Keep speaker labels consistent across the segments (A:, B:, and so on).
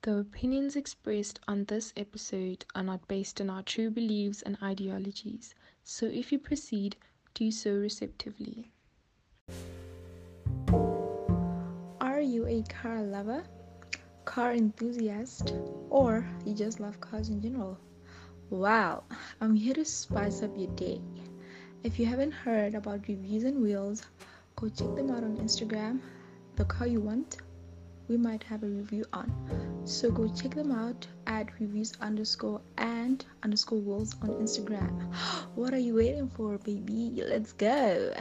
A: The opinions expressed on this episode are not based on our true beliefs and ideologies, so if you proceed, do so receptively. Are you a car lover, car enthusiast, or you just love cars in general? Wow, I'm here to spice up your day. If you haven't heard about Reviews and Wheels, go check them out on Instagram. The car you want, we might have a review on. So go check them out at reviews_and_wheels on Instagram. What are you waiting for, baby? Let's go.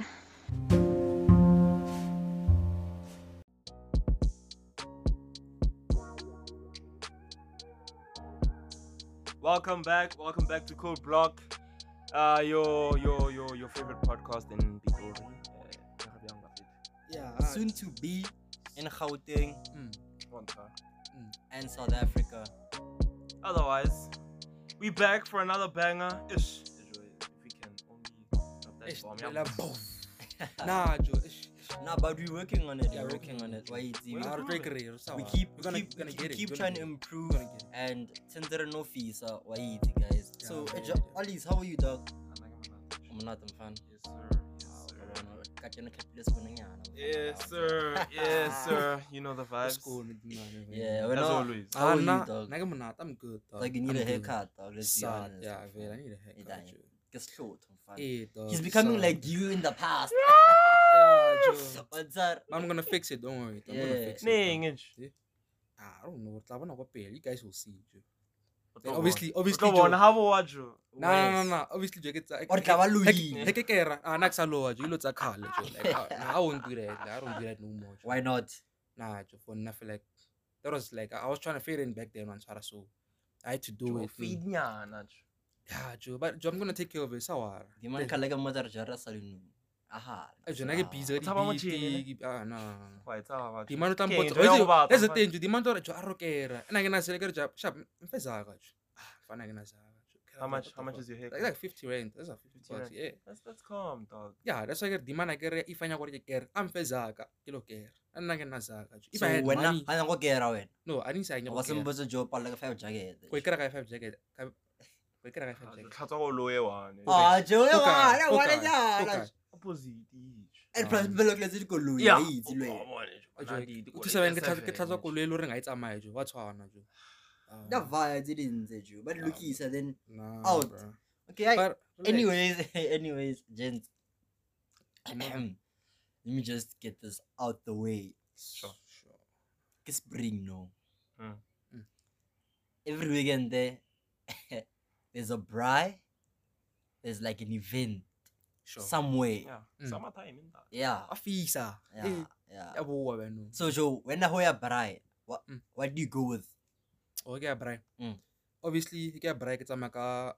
B: Welcome back to Code Block. Your favorite podcast in Pitori.
C: Soon to be in Gauteng
B: Wanta.
C: and South Africa.
B: Otherwise, we back for another banger. Ish. If we can only drop that bomb.
D: Nah, Joe.
C: Nah, but we're working on it.
D: Yeah,
C: we're
D: we're
C: working on it. Why it's
B: We're
C: we
B: doing it.
C: keep trying to improve and Tinder no fees. So why it, guys?
D: Yeah,
C: So
D: yeah,
C: Alice, how are you, dog? I'm not a fan.
B: Yes, sir. Yes, sir. You know the vibes.
C: Yeah,
B: As always.
C: How are you, dog?
D: I'm good, dog.
C: Like you need
D: I'm
C: a
D: good.
C: haircut, dog. Let's be
D: Sad,
C: honest.
D: yeah, I need a haircut. Joe.
C: Guess short, I'm fine.
D: Hey, dog.
C: He's becoming
D: sad.
C: like you in the past.
D: Yeah, Joe.
C: What's that?
D: I'm gonna fix it, don't worry. I'm gonna
C: Yeah.
D: fix it.
B: Ning,
D: I don't know. You guys will see, Joe.
B: Joe.
D: Obviously,
B: Joe. How about you?
D: Nah. Obviously, Joe gets
C: Or Kawaluyi.
D: Naxaloa, Joe. You look like I won't do that. I don't do that no more. Joe.
C: Why not?
D: Nah, Joe. For nothing, like that was like I was trying to fade in back then on Tara, so I had to do it. Yeah, Joe. But Joe, I'm gonna take care of it. Sawara.
C: The man kalaga mother jara salinu. Aha.
D: Joe, I get busy.
B: Taba mo chini,
D: Nah.
B: Wait, how about
D: Di
B: you?
D: mano
B: King,
D: tampo.
B: enjoy your bath,
D: That's the
B: man.
D: thing. Di mano jo arrokera. And I can say like shop. Mfezaga. Fana gonna say.
B: How much is your haircut?
D: Like 50 rand. That's a 50 bucks.
B: rand.
D: Yeah.
B: That's calm, dog.
D: Yeah, that's why I get the man I get if I know what you care. I'm Fezaga. Kilo care. And I can Nazaga. If
C: So
D: I had
C: when
D: money.
C: I go get away.
D: No, I didn't say I know.
C: Was some buzzer job like a 5 jacket.
D: Wait, can I 5 jacket? Wait, can I 5 jacket?
B: Khatsa go lower one.
C: Ah, Joe,
D: Poka,
C: what is
D: Poka,
C: that?
D: Poka.
B: Opposite.
C: And plus below let's go Louis.
B: Yeah.
C: Easy way.
D: Ke tsaba ke tlatsa go le re nga itsamaya jo wa tshwana jo.
C: That vibe didn't say you. But look is then
D: Nah,
C: out.
D: bro.
C: Okay,
D: But
C: anyways, gents. Let me just get this out the way.
B: Sure.
C: Kiss bring no.
B: Mm.
C: Every weekend there's a braai. There's like an event
D: Sure.
C: somewhere.
B: Yeah. Summertime in that.
C: Yeah.
D: Afisa.
C: Yeah.
D: Ya bo wa bano.
C: So Joe, when I hear braai, what do you go with?
D: Okay, bra.
C: Mm.
D: Obviously, ke bra ke tsama ka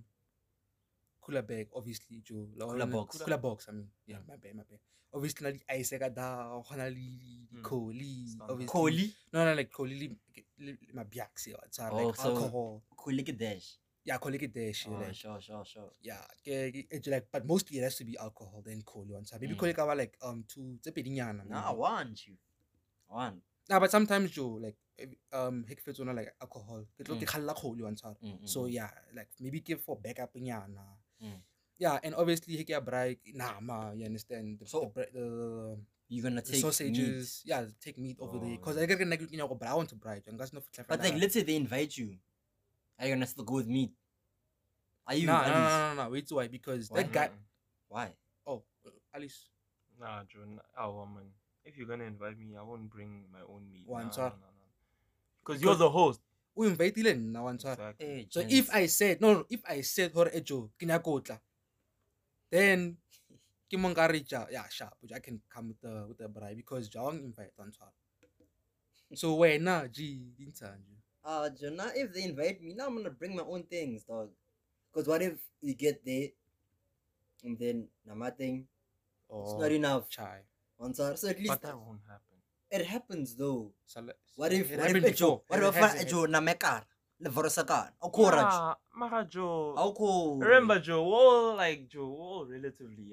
D: cooler bag obviously jo. Cooler box I mean. Yeah, my bad. Obviously na di ice ka da gona le kholi obviously.
C: Kholi?
D: No, like kholi le mabiaksi or it's
C: Oh,
D: like
C: so-
D: alcohol.
C: Kulik dash.
D: Yeah, kholi ke dash
C: Oh,
D: like.
C: sure.
D: Yeah, it's like but mostly it has to be alcohol then kholi on side. Maybe kholi ka ba like two tse pedinyana.
C: No, I want you.
D: Nah, but sometimes Joe like hekfets on like alcohol. Ke tlo ke khalla kholi on side. So yeah, like maybe give for backup nyana. Yeah, and obviously he get break nama, you understand?
C: So,
D: The
C: you're gonna
D: the
C: take
D: sausages,
C: meat.
D: yeah, take meat over there.
B: Oh,
D: Because I get brown to bright. And that's not
C: But like, let's say they invite you. Are you gonna still go with meat? Are you? Alice?
D: No. Wait, why? Because
C: Why?
D: that guy.
C: Why?
D: Oh, Alice.
B: Nah, John. Man. If you're gonna invite me, I won't bring my own meat.
D: One,
B: Nah,
D: sir.
B: Because you're the host.
D: We invite him now, one sir.
B: Exactly.
C: Hey,
D: So
C: gents.
D: if I said her Ejo, kinyakotla, then Kimongarija, yeah, sharp, which I can come with the bride because Jawang invite on sir. So when na G Dinsanju.
C: Jonah, if they invite me, now I'm gonna bring my own things, dog. Because what if you get there and then nothing? It's not enough.
D: Chai.
C: So at least
B: But that won't happen.
C: it happens though.
D: So
C: What if
D: before?
C: What if Joe namekar? Levorosakar. Au courage.
B: Mara Joe.
C: Au co.
B: Remember, Joe, we're all relatively young.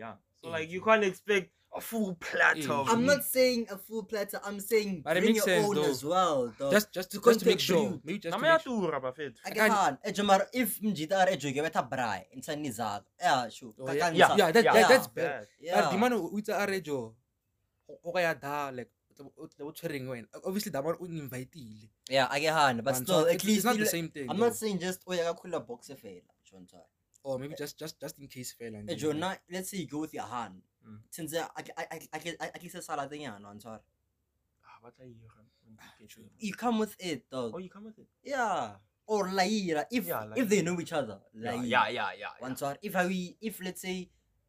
B: So like you can't expect a full platter.
D: Yeah.
B: of
C: I'm
B: meat.
C: not saying a full platter. I'm saying
D: But it
C: bring
D: makes
C: your
D: sense,
C: own
D: though.
C: as well, dog.
D: Just to
C: contribute.
D: make sure. Maybe just to make sure.
B: Namayatura bafethu.
C: I
D: can't-
C: can't. Mar if mjita are ejo ke betha braai insani zakho. Yeah, sure.
D: Oh,
C: Kakang
D: yeah,
C: sa-
D: yeah, that's
B: yeah.
D: better.
C: Yeah.
D: But the man who eats a rejo, o kaya da like o tshwereng wena. Obviously that one o invite.
C: Yeah, I get but still at least
D: it's not the
C: you-
D: same thing.
C: I'm
D: though.
C: not saying just oya kakhula box fela.
D: Or maybe just in case fail and
C: Ejo na let's say you go with your hand.
B: Mm.
C: Since I least a salad nyana answer.
B: What are you?
C: You come with it, dog.
B: Oh, you come with it.
C: Yeah. Or laira if
B: Yeah,
C: if they know each other.
B: Yeah.
C: One sort. If let's say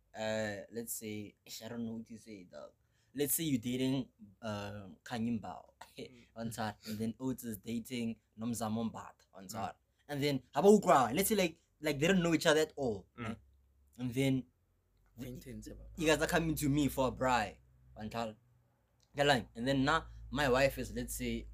C: I don't know what to say, dog. Let's say you're dating Kanyimbao on side, and then Oats is dating Nomzamombat on side. And then Habokra, let's say like they don't know each other at all.
B: Mm.
C: And then you guys are coming to me for a bride. And then now my wife is, let's say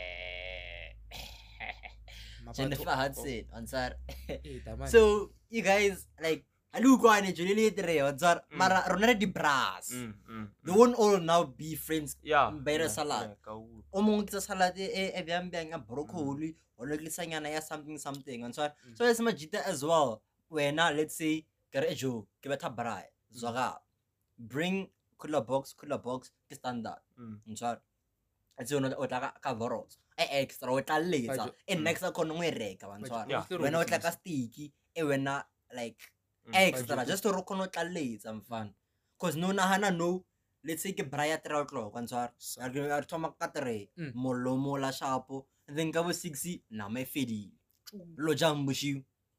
C: Jennifer Hudson on side. So you guys like Alukwane Julie Dre Mara Ronaldo Brass. They won't all now be friends.
B: Yeah.
C: Better salad. Omong kita salad a broccoli or like something and so it's majita as well. When now let's say Garejo Kibeta Brai Zoga bring cooler box ke standard. And so it's one of the cavaros. Extra with a laser. And next I can reka and so
B: Yeah.
C: when not like a sticky, when not like extra just to rock on a laser and fun. Cause no nahana no. Let's say ke braya 3 o'clock and so are toma katare molo la shapo and then go 60 na me fedi lo jambushi.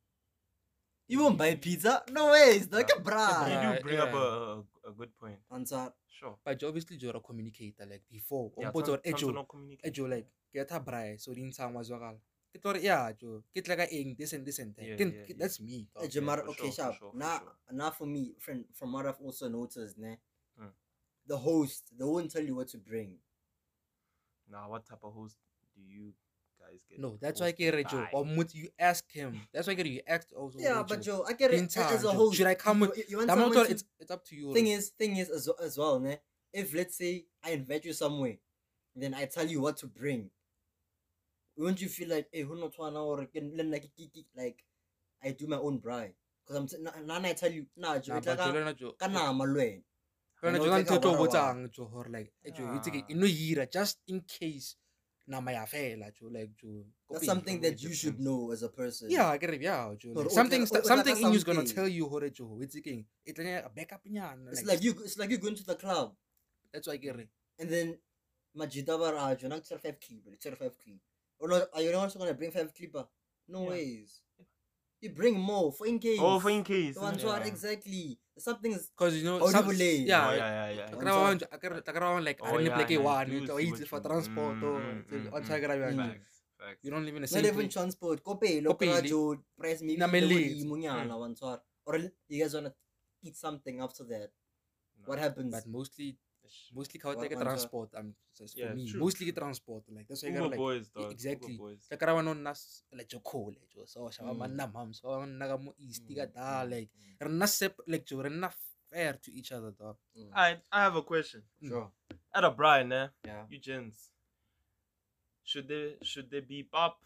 C: You won't buy pizza? No way, it's like a
B: You
C: bra.
B: do bring up a good point.
C: And so
B: Sure.
D: But obviously you're a communicator like before.
B: Yeah,
D: Or
B: no communication.
D: ejo like get a brai so din sang wazogal. Kitor yeah jo kit like a this and that.
B: Yeah.
D: That's me. dog.
C: Jamar,
B: for
C: okay,
B: sure,
C: sharp.
B: for sure, for
C: Now,
B: sure.
C: now for me, friend, from what I've also noticed, ne,
B: Mm.
C: the host, they won't tell you what to bring.
B: Now, what type of host do you guys get?
D: No, that's why
B: hosted
D: Kerejo.
B: by?
D: Or would you ask him? That's why you ask also.
C: Yeah,
D: Rejo.
C: but Joe, I get it.
D: Pinta,
C: As a
D: Joe.
C: host,
D: Should I come
C: you,
D: with-
C: you want
D: That
C: someone
D: matter,
C: to-
D: it's up to you.
C: thing is as well, ne, if let's say I invite you somewhere, then I tell you what to bring, won't you feel like, hey, who not one hour like I do my own bride? Because now I tell you, nah, Joe,
D: Nah, but Joe, Lena Jo.
C: kana malwen.
D: Lena
C: I know
D: Jo,
C: it's like a
D: Joe,
C: wara-wara.
D: Joe, or like, Joe,
B: Yeah.
D: it's like, no yira, just in case. Na maya fela, Joe, like Joe.
C: That's
D: copy.
C: something that you
B: It
C: should
B: depends.
C: know as a person.
D: Yeah, I get it. Yeah, Joe.
C: Or
D: Like,
C: like-
D: something,
C: or like
D: something in you's gonna
C: something.
D: tell you, Hore Joe. It's like a backup in ya.
C: It's like you going to the club.
D: That's why I get it.
C: And then Majida Baraj, you're not 5 clip, 5 clip. Or not, are you also gonna bring 5 clipper? No
B: Yeah.
C: ways. You bring more for in case.
B: Oh, for in case.
C: The one
B: yeah.
C: exactly. Something's
D: Because you know,
C: How do
D: some,
C: you lay?
D: yeah,
B: Oh, yeah.
D: Takrawan like
B: Oh,
D: I didn't
B: yeah,
D: play
B: yeah,
D: one,
B: you
D: you
B: see
D: easy
B: what
D: for
B: you-
D: transport or on
B: Facts.
D: you don't live in the
C: not
D: same
C: even
D: place.
C: transport. Kope, local
D: Kopeli.
C: Joe, price maybe
D: Na meli.
C: munyana one sort. Or you guys wanna eat something after that. What happens?
D: But mostly
C: What-
D: take a
C: one
D: transport. Just
B: Yeah,
D: for me,
B: true.
D: mostly get transport. Like that's why I
B: Uber
D: got like
B: boys, dog.
D: exactly.
B: Uber boys.
D: Takrawan on nas like your call like so
C: Mm.
D: man so naga mo east
C: Mm,
D: ka da
C: mm,
D: like
C: mm,
D: rena sep like jo rena fair to each other dog.
C: mm.
B: I have a question.
C: Sure.
B: At a Brian,
C: Yeah.
B: you gents, should they be pop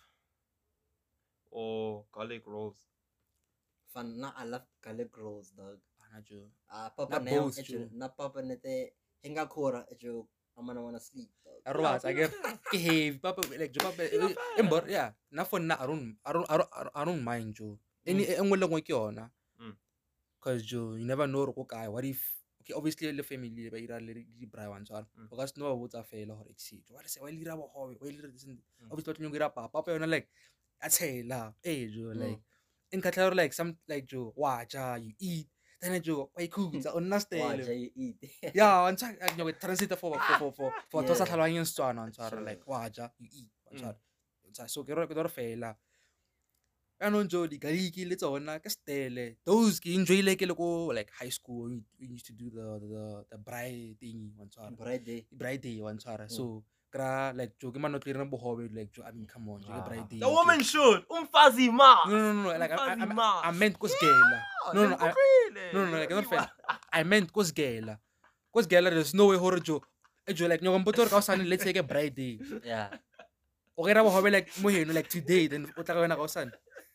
B: or garlic rolls?
C: Fun, I love garlic rolls, dog.
D: Ana jo.
C: Papa
D: Not
C: na
D: both,
C: yung
D: Joe.
C: na papa nete hinga kora ejo amana wanna sleep. dog.
D: Arwas I get behave papa like jo papa embor yeah na for na arun mind jo any engwe le ngwe ke yona
B: Mm.
D: cause jo you never know go kae what if okay obviously le family ba ira le di bra wan tswana
B: Mm.
D: because no ba botsa fela hore exit wa le se wa ira bo hobe wa ira this
B: Mm.
D: obviously tlo ngira papa yona like a tshela jo
C: Mm.
D: like in katla like some like jo wa ja you eat then jo wa ikhutsa on na
C: Why
D: style
C: you eat?
D: yeah, one time I know translate for
C: Yeah.
D: tosa tlhalwang Setswana on
C: Sure.
D: like waja you eat on
B: Mm.
D: so ke re fela ano jo di galiki le tsona ke stele those ke enjoy like le go like high school we used to do the bride thing on
C: Friday.
D: bride day on so kra like jo ke manotlo rena bohobe like jo I mean come on jo ke bride day
B: The woman should. Umfazi ma.
D: no like
B: Umfazi
D: I
B: ma.
D: meant ko skela no like not fair I meant Kosgela. Kosgela, there's no way hore Joe. Joe like no computer let's take a bright day.
C: Yeah.
D: Okay, now how like moheno like today then utla ka wena ka osane.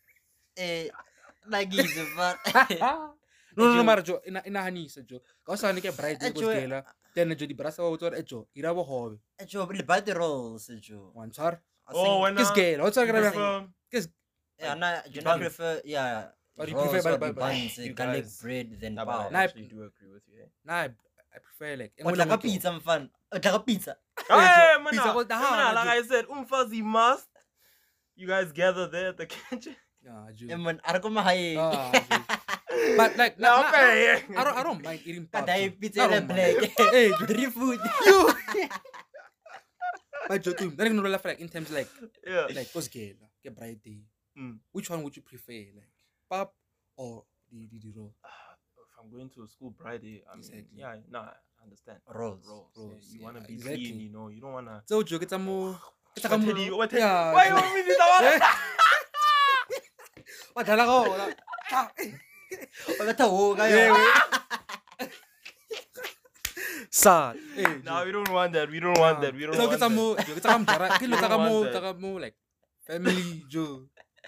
C: Like easy, but
D: No, mara Joe inahanisa Joe. Ka osane ke bright day Kosgela. Then Joe di brasa wa utswa Joe ira bo hobe.
C: Joe, by the rolls, Joe.
D: One char.
B: Oh, when
D: Kosgela. What's our grab?
B: prefer-
C: Yeah, do not prefer, yeah.
D: Or you
C: rolls
D: prefer
C: or
D: by-
C: the buns,
B: you
C: garlic
B: guys-
C: bread, then
B: Nah, but
C: pow.
B: I
D: Nah,
B: actually do agree with you. Eh?
D: Nah, I prefer like
C: What like a pizza, I'm fun. Like a pizza.
B: Hey,
D: Joe, pizza goes down,
B: like
D: Joe.
B: I said, Fuzzy must. You guys gather there at the kitchen.
D: Yeah, Joe.
C: Man, arko mahay.
D: Ah, But like,
B: No, okay.
D: I don't mind eating pop.
C: Kaday
D: Joe.
C: pizza
D: I
C: na
D: don't mind.
C: black.
D: Hey, Joe.
C: Free food.
D: You. But Joe, too. That no laugh like in terms like
B: Yeah.
D: Kosgela, get bright day.
B: Mm.
D: Which one would you prefer, like pop or the roll?
B: If I'm going to a school Friday, I mean,
D: Exactly.
B: yeah, no, I understand.
C: Rolls.
B: Yeah, you
D: yeah,
B: want to be
D: exactly.
B: clean, you know. You don't want to.
D: So Joe, get some more.
B: What tell
D: Yeah,
B: Why you
D: Joe.
B: want me to do that?
D: What dala ko?
C: Pagkata ho
D: Yeah,
C: kayo.
D: Sad.
B: No, we don't want that. We don't want that. We don't
D: So
B: want
D: get some
B: that.
D: more. Get some jara. Get
B: We don't want that.
D: some more like family Joe.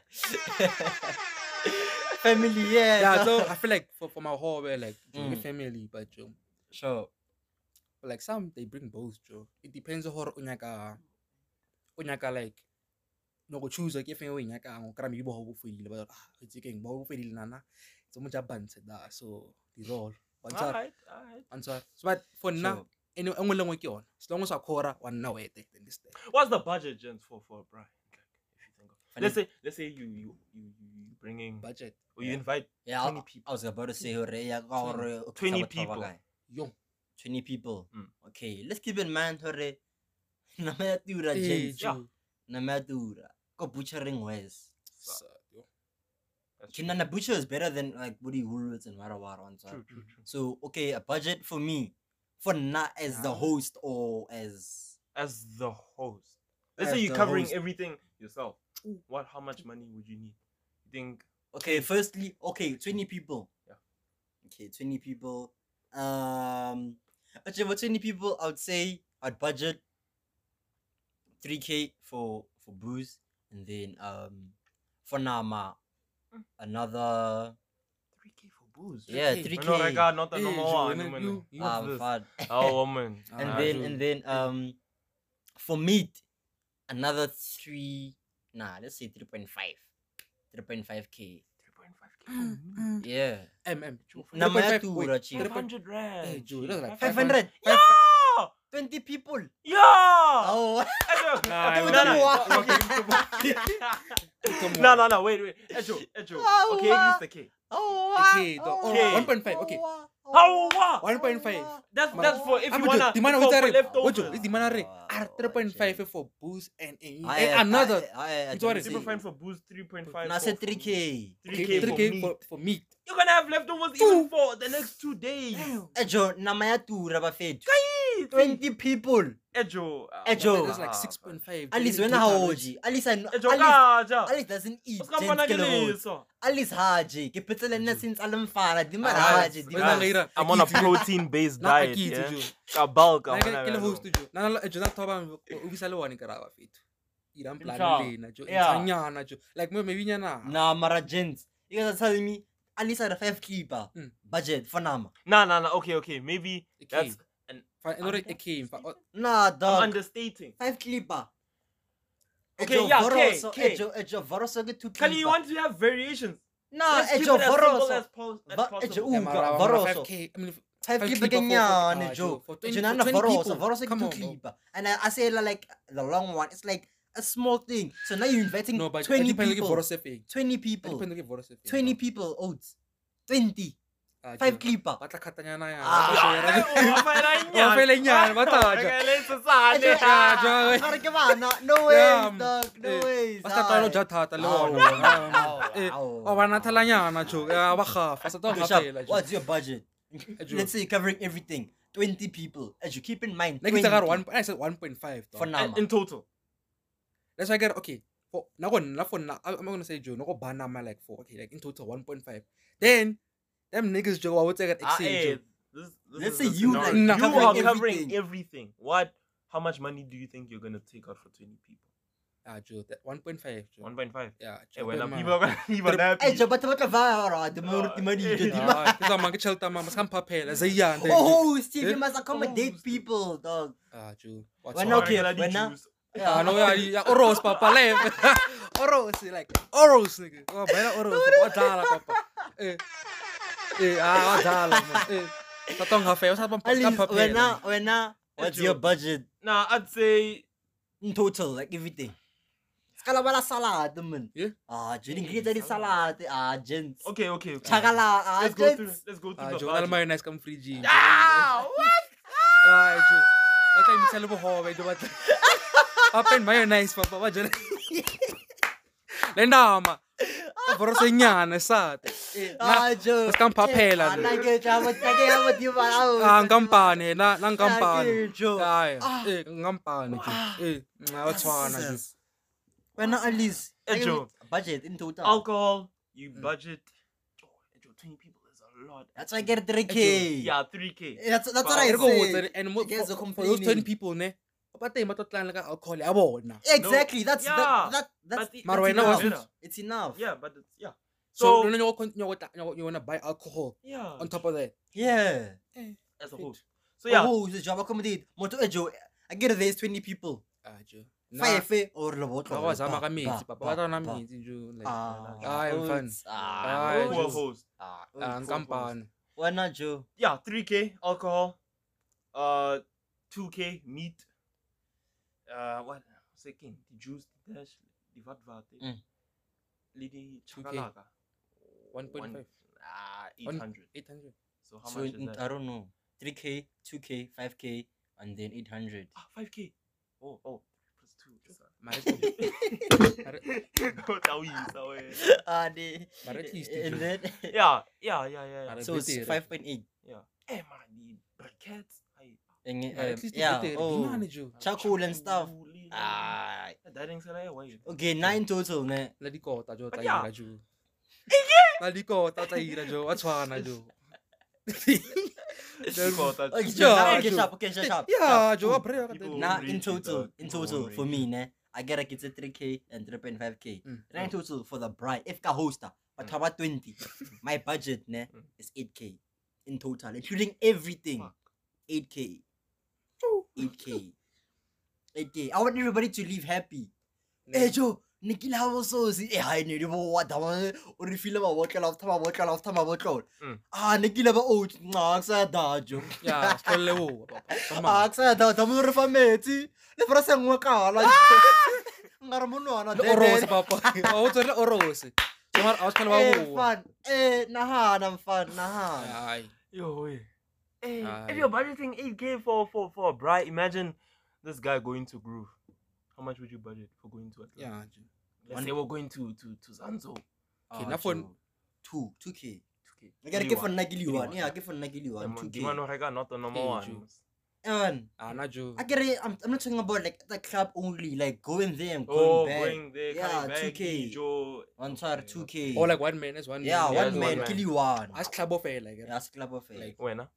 C: Family, yeah.
D: Yeah, so I feel like for my whole way, like
C: Mm.
D: family, but Joe.
C: Sure.
D: But like some they bring both, Joe. It depends on how unyaka like no go choose like if you unyaka ngo kram yibo ho bofile but it's again bo bofile nana. It's much abundance that so the roll.
B: Alright.
D: Answer. So but for now,
C: Sure.
D: any engwe lengwe ke yona. As long as akora one now then this day.
B: What's the budget, gents, for Brian? If you think of,
C: Funny.
B: let's say you bringing
D: Budget.
B: or you
C: Yeah.
B: invite
C: Yeah,
B: 20
C: I
B: people.
C: was about to say, hore, yeah, hore,
B: 20
C: okay,
B: people.
C: guy.
D: Yo.
C: 20 people.
B: Mm.
C: Okay, let's keep in mind, hore, namayatura,
D: Hey,
C: gents.
D: Joe.
C: Namayatura. Go butchering ways.
D: Sad, yo.
B: That's true.
C: Kinana butcher is better than like Woody Woolworths and Warawara on top.
B: True.
C: So, okay, a budget for me, for not as the
D: Yeah.
C: host or as
B: As the host, let's
C: As
B: say you're
C: the
B: covering
C: host.
B: everything yourself. How much money would you need? You think?
C: okay, firstly, okay, 20 people.
B: Yeah.
C: Okay, 20 people. Actually, for 20 people, I would say I'd budget 3K for booze, and then for Nama another
B: 3K for booze.
C: yeah
D: 3K.
C: 3K.
B: No, regard, not the
D: Hey,
B: number
D: Joe,
B: one.
D: you-
B: woman.
D: you-
B: What's this?
C: fad.
B: Oh, woman.
C: and
D: Ah,
C: then for meat another 3 nah let's say 3.5 3.5K
B: 3.5K.
C: yeah
B: Joe, for
C: Namayatura, chief.
B: 500 rand.
D: Hey, Joe, that's like
C: 500
B: Yeah!
C: 20 people
B: Yeah!
C: oh
B: Nah,
C: Dude,
B: nah,
C: come
B: nah.
C: on.
B: No, wait. Ejo.
C: Oh,
B: Okay,
C: wow.
B: use the K.
D: Okay,
B: Okay.
D: 1.5, okay.
B: How? Wow.
D: 1.5.
B: That's for if you
D: But
B: wanna
D: the man
B: for
D: with
B: leftovers.
D: the man are
C: Ah,
D: 3.5 for booze and
C: I
D: another.
C: I
D: Sorry.
B: Super fine for booze, 3.5.
C: I said 3K
B: 3K,
D: 3K
B: for meat.
D: for meat.
B: You're gonna have leftovers even for the next 2 days.
C: Ejo namayatura bafethu 20 people
B: Ejo.
C: Ejo.
D: That's like 6.5.
C: Alice wena haoji Alice
B: Ejo
C: Alice
B: kaja.
C: Alice doesn't eat
B: What's going on
C: gents
B: again?
C: Alice haji ke phetsele nna since alamfana di mara
D: Ah,
C: haji di
D: wena
C: mara
D: ngira.
B: I'm on a protein-based
D: Na
B: diet.
D: akitse
B: Yeah?
D: Joe.
B: A bulk.
D: Na ke le host jo. Na na Joe na thoba o bisa le one karaba fethu. Irang plan
C: Imcha.
D: lena jo.
C: Yeah.
D: Tsanyana jo. Like maybe nyana.
C: na mara gents you guys are telling me Alice had a 5 clipper
D: Mm.
C: budget for nama
B: No. Okay. Maybe
D: Okay.
B: that's an.
D: Not a came.
C: nah
B: I'm
C: dog
B: understating.
C: 5 clipper
B: Okay,
C: Ejo
B: yeah,
C: Voroso,
B: K.
C: Ejo Voroso get 2
B: Kali, you
C: clipper
B: want to have variations?
C: nah
B: Let's keep
C: Ejo
B: it as simple
C: Voroso
B: as possible.
C: Ejo
D: Yeah,
C: Uga Voroso
D: 5K. I mean
C: 5
D: 5
C: clipper
D: clipper
C: kenyane
D: for-
C: Joe
D: for
C: Ejo
D: 20
C: nana
D: for 20
C: Voroso
D: people.
C: Voroso get
D: Come
C: 2
D: on, bro.
C: clipper and I say like the long one it's like a small thing so now you're inviting
D: No, but
C: 20
D: depende ke
C: people
D: vorose fe.
C: 20 people
D: Depende ke vorose fe.
C: 20 people oats 20
D: Ah,
C: 5
D: Joe.
C: clipper
D: Batla khatanyana ya.
C: Ah.
D: Wafela bata ja.
C: Are ke bana no way
D: Yeah,
C: dog no way
D: Basta tlalo ja thata le wona. O bana thalanyana jo. Ya ba gafa. Sa to gafela jo.
C: What's your budget?
D: Ejo.
C: Let's say you're covering everything. 20 people. As you keep in mind,
D: Like
C: 20
D: it's like 1. I said 1.5.
C: for now.
B: In total.
D: Let's like get okay. For now I'm gonna say Joe. No go banama like for okay like in total 1.5. Then them niggas Joe I would say get exchange.
C: Let's
B: is
C: say
B: the
C: you,
B: scenario.
D: like,
B: you
C: covering
B: are covering
C: everything.
B: everything. How much money do you think you're gonna take out for 20 people?
D: Joe, that 1.5. Joe.
B: 1.5.
D: Yeah,
B: Hey,
D: Joe,
B: when
D: man.
B: people are gonna even happy.
C: Eh, Joe, but vara, the more the money you do.
D: Ah, kisa man kichelta man, mas kan papel, zayan.
C: Oh, Steve, you
D: Eh?
C: must accommodate
B: Oh,
C: people, dog.
D: Joe, what's
C: When
D: wrong?
C: okay,
B: Parang
C: when
B: gala di
C: na-
B: juice.
C: Yeah.
D: No, yeah, oros, papa, left. Oros, like, oros, nigga. Oh, baila oros, what dala, papa. What dala, man. Tatong hafe, what's up,
C: At least
D: papel.
C: when na, what's
B: Joe.
C: your budget
B: Nah, I'd say
C: in total, like everything? Skala wala salad, man.
D: Yeah.
C: Jadi kita di salad, gents.
B: okay.
C: Chakala,
B: Let's go through.
C: gents.
B: Let's go through the
D: Joe,
B: budget.
D: na mayonnaise kam free G.
B: Ah, what?
D: Ay, Joe. Patay mi sa lubo ho, medyo bat. Open mayonnaise, papa, what Joe? Lenda ma. Pero sa nyana sa.
C: Joe.
D: Mas kan papela.
C: Nagkakamat yung mga.
D: Ang kampane, nang kampane.
C: Joe.
D: Ay, ang kampane, Joe. What's wrong, Joe?
C: When na at least.
B: Joe.
C: Budget in total.
B: Alcohol, you budget. Joe, 20 people is a lot.
C: That's why I get 3K.
B: Yeah, 3K.
C: That's what I
D: Pero go with
C: say.
D: it, and
C: Guys are
D: for those 20
C: complaining.
D: people, ne? Patay matutlan lang alcohol, abo na.
C: Exactly. That's
B: Yeah.
C: that's
B: But it-
D: Marway
C: that's
D: na
C: enough.
D: wasn't-
C: It's enough.
B: Yeah, but it's, yeah.
D: So,
B: So,
D: you wanna buy alcohol
B: yeah,
D: on top of that.
C: Yeah.
B: as a whole. So yeah,
C: Oh, the job accommodate. Moto Joe. I get there's 20 people.
D: Joe.
C: Five or labot.
D: Ako, sama kami. Si Papa Wata namin, si Joe. Like, I'm fun.
B: who will host?
D: ang kampan.
C: Why not Joe?
B: Yeah, 3K alcohol, 2K meat. What? Second, the juice, the dash, the vatvat,
C: Mm.
B: lady
D: 2K.
B: chakalaka.
D: 1.5.
B: 800.
D: 800.
B: So how
C: So
B: much is that?
C: I don't know. 3K, 2K, 5K, and then 800.
B: 5K. Oh, plus 2.
D: Marit
C: At
D: least
C: and then
B: Yeah.
C: so it's 5.8.
B: Yeah. Hey man, the briquettes.
C: And,
D: At least
C: yeah.
D: di
C: Oh,
D: mana, Joe.
C: charcoal and stuff.
B: Ah, dating sila why?
C: Okay, 9 total, ne?
D: Ladi ko, ta Joe,
B: But
D: tayo
B: yeah.
D: na, Joe. Ladi ko, ta tayo na, Joe. What's wrong na, Joe?
C: Okay,
D: Yeah,
C: okay,
D: Joe.
C: sharp. Okay, sharp.
D: Yeah, Joe, pre.
B: People-
C: Now
B: Don't
C: in
B: rate
C: total,
B: it,
C: in
B: don't
C: total,
B: rate
C: for
B: it.
C: me, ne, I get like it's a 3K and 3.5K.
D: Mm.
C: Then in total for the bride, if ka hosta, but how about 20? My budget, ne, is 8K in total, including everything.
B: Fuck.
C: 8K. 8K. 8K. I want everybody to leave happy. Eh, Joe, Nikila also see, I need to what I want, or if you love what kind of time,
B: Mm.
C: Nikila, oh, Maxa, Joe.
D: Yeah, skole wo. Tama.
C: Aksa da tamu rifameti. Le frase ngwe kala. Ngara monwana
D: Oros, Papa. Oh, tsere oros. Tomar, awas kala wo.
C: Fun. Naha, fun.
D: Ay.
B: Yo, wait. Hey,
D: Aye.
B: if you're budgeting 8K for a bride, imagine this guy going to Groove. How much would you budget for going to a club?
D: Yeah.
B: Let's say we're going to Zanzo.
D: Okay, na phone.
C: 2K.
B: 2K.
C: I gotta give for Nagili
B: Gili
C: one.
B: one.
C: Yeah, I give for Nagili one.
B: The man
C: 2K.
B: who got not the number
D: Hey,
B: one.
D: Joe.
C: Evan,
D: Na Joe.
C: I get it. I'm not talking about like the club only, like going there and going
B: Oh,
C: back.
B: going there,
C: Yeah,
B: coming back,
C: 2K.
B: Joe.
C: One side 2K.
D: Or like one man, as one
C: yeah,
D: man.
B: Yeah,
C: one
B: one
C: man,
B: man.
C: Gili one.
D: As club of fair, like.
C: Yeah, club of fair.
D: Like-
B: When? Huh?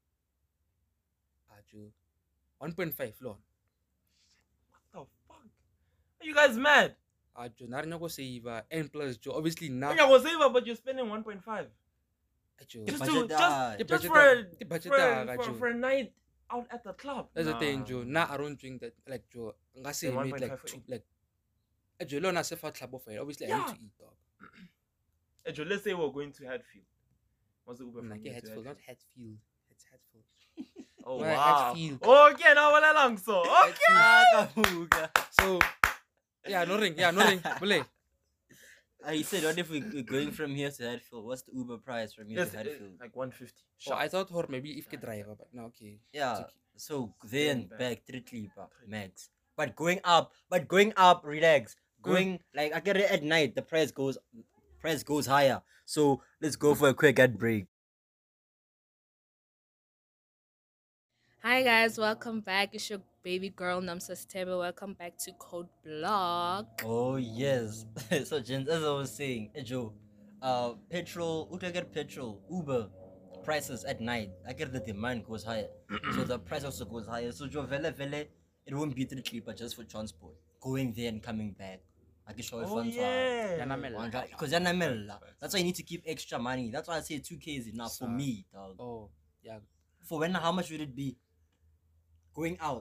D: Joe. 1.5 loan.
B: What the fuck? Are you guys mad?
D: Joe, narin ko save N plus Joe. Obviously now.
B: Yeah, was saver, but you're spending 1.5.
D: Joe.
B: Just
C: budget
B: to
C: da.
B: just
D: Budget
B: for a,
D: da. The budget
B: for,
D: da,
B: a,
D: Joe.
B: for a night out at the club.
D: That's the thing,
C: Nah.
D: Joe. Na I don't drink that. Like Joe, nga say
B: Then
D: made
B: 1.5
D: like
B: for
D: two,
B: eight.
D: like. Joe, lo na se fa club of fair. Obviously I
B: Yeah.
D: need to eat, dog.
B: Hey, Joe, let's say we're going to Hatfield. What's the Uber from
D: Like
B: here to
D: Hatfield, not
B: Hatfield?
D: Hatfield. It's Hatfield.
B: Oh,
D: Well,
B: wow.
D: Hatfield.
B: Okay, now wala lang so. Okay.
C: Kamuga.
D: So, yeah, no ring. Boleh.
C: He said, what if we're going from here to Hatfield? What's the Uber price from here
B: Yes,
C: to Hatfield?
B: like 150.
D: Oh, I thought or maybe if ke driver, but no, okay.
C: Yeah.
D: It's okay.
C: So then
B: Going
C: back 3 clipper max. But going up, relax. Going like I get it at night, the price goes higher. So let's go for a quick ad break.
E: Hi guys, welcome back. It's your baby girl Namsa Stable. Welcome back to Code Blog.
C: Oh yes. So gents, as I was saying, Joe, petrol, get petrol, Uber prices at night, I get the demand goes higher. So the price also goes higher. So Joe vele, it won't be 3 clipper just for transport. Going there and coming back. I can show you
B: Oh
C: fun.
B: yeah.
C: Because that's why you need to keep extra money. That's why I say 2K is enough for me, dog.
D: Oh, yeah.
C: For when, how much would it be? Going out.